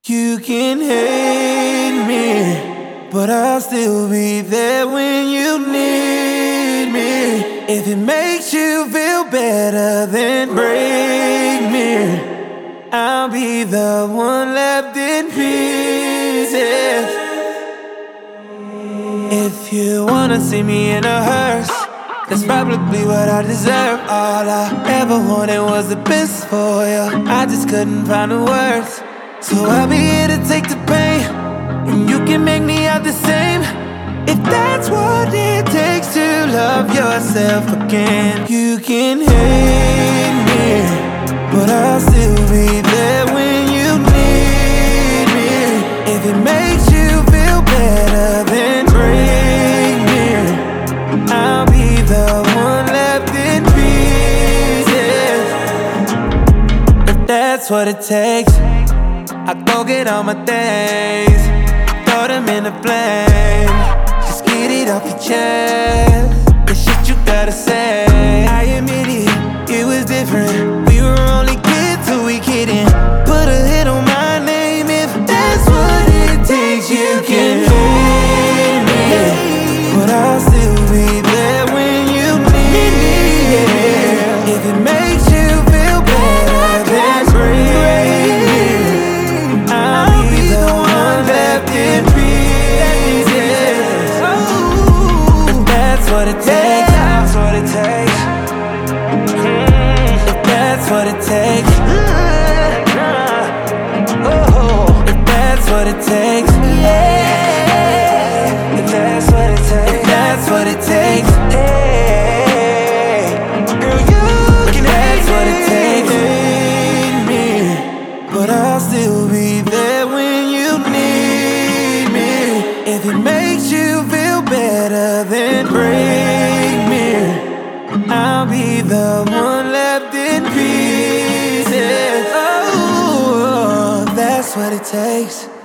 You can hate me, but I'll still be there when you need me. If it makes you feel better, then break me. I'll be the one left in pieces. If you wanna see me in a hearse, that's probably what I deserve. All I ever wanted was the best for you. I just couldn't find the words. So I'll be here to take the pain, and you can make me out the same. If that's what it takes to love yourself again. You can hate me, but I'll still be there when you need me. If it makes you feel better, then break me. I'll be the one left in pieces. If that's what it takes, I go get all my things, throw them in the flame. Just get it off your chest, the shit you gotta say. I admit it was different. We were only kids, so we kidding. Put a hit on my name if that's what it takes. You can hate me, but I'll still be there when you need me. If it makes you feel better, then break me. I'll be the one left in pieces. If that's what it takes, that's what it takes. If that's what it takes, if that's what it takes, if that's what it takes, if that's what it takes, girl, you can that's what it takes. Hate me, but I'll still be there when you need me. If it makes you feel better, then break me. I'll be the one left in pieces. Oh, that's what it takes.